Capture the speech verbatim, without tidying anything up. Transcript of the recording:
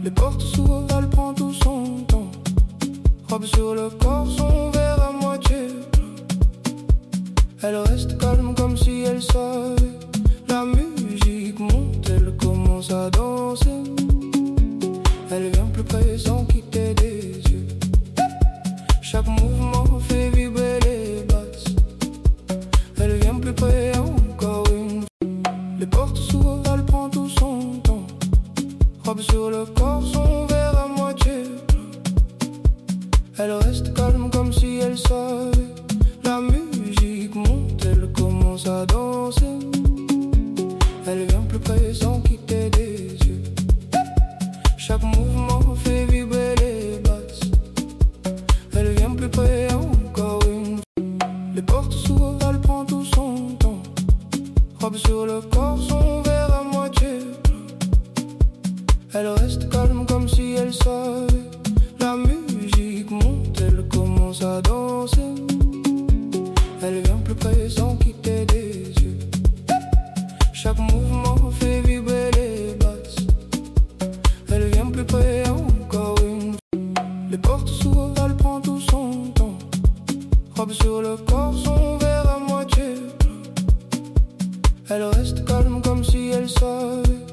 Les portes s'ouvrent, elle prend tout son temps. Robe sur le corps, son verre à moitié plein. Elle reste calme comme si elle savait. La musique monte, elle commence à danser. Elle vient plus près sans quitter des yeux. Chaque mouvement fait vibrer les basses. Elle vient plus près encore une fois. Les portes s'ouvrent, elle prend tout son temps. Robe sur le corps, son verre à moitié plein. Elle reste calme comme si elle savait. La musique monte, elle commence à danser. Elle vient plus près sans quitter des yeux. Chaque mouvement fait vibrer les basses. Elle vient plus près encore une fois. Les portes s'ouvrent, elle prend tout son temps. Robe sur le corps, son verre à moitié plein. Elle reste calme comme si elle savait. La musique monte, elle commence à danser. Elle vient plus près sans quitter des yeux. Chaque mouvement fait vibrer les basses. Elle vient plus près encore une fois. Les portes s'ouvrent, elle prend tout son temps. Robe sur le corps, son